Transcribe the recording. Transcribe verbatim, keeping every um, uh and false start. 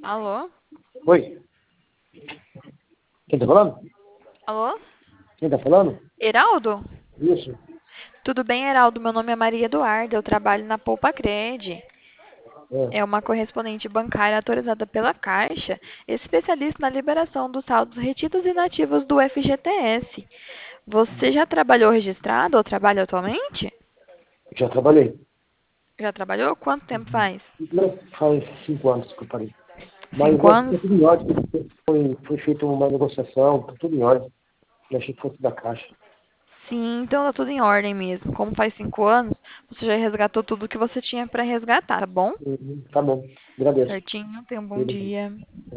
Alô? Oi, quem tá falando? Alô? Quem tá falando? Heraldo? Isso. Tudo bem, Heraldo? Meu nome é Maria Eduarda, eu trabalho na Poupa Cred. É. É uma correspondente bancária autorizada pela Caixa, especialista na liberação dos saldos retidos e inativos do F G T S. Você já trabalhou registrado ou trabalha atualmente? Já trabalhei. Já trabalhou? Quanto tempo faz? Não, faz cinco anos que eu parei. Mas Cinco é, anos? é tudo em ordem. Foi, foi feita uma negociação, tá tudo em ordem. Eu achei que fosse da Caixa. Sim, então tá tudo em ordem mesmo. Como faz cinco anos, você já resgatou tudo que você tinha para resgatar, tá bom? Uhum, tá bom. Agradeço. Certinho, tenha um bom dia.